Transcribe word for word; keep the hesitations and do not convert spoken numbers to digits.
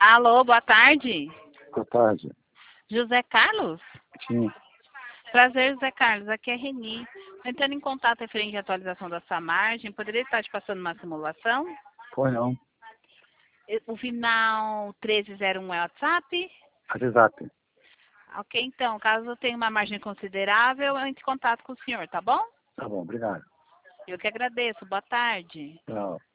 Alô, boa tarde. Boa tarde. José Carlos? Sim. Prazer, José Carlos. Aqui é Reni. Entrando em contato referente à atualização da sua margem, poderia estar te passando uma simulação? Foi não. O final treze zero um é WhatsApp? WhatsApp. Ok, então, caso tenha uma margem considerável, eu entre em contato com o senhor, tá bom? Tá bom, obrigado. Eu que agradeço. Boa tarde. Tchau.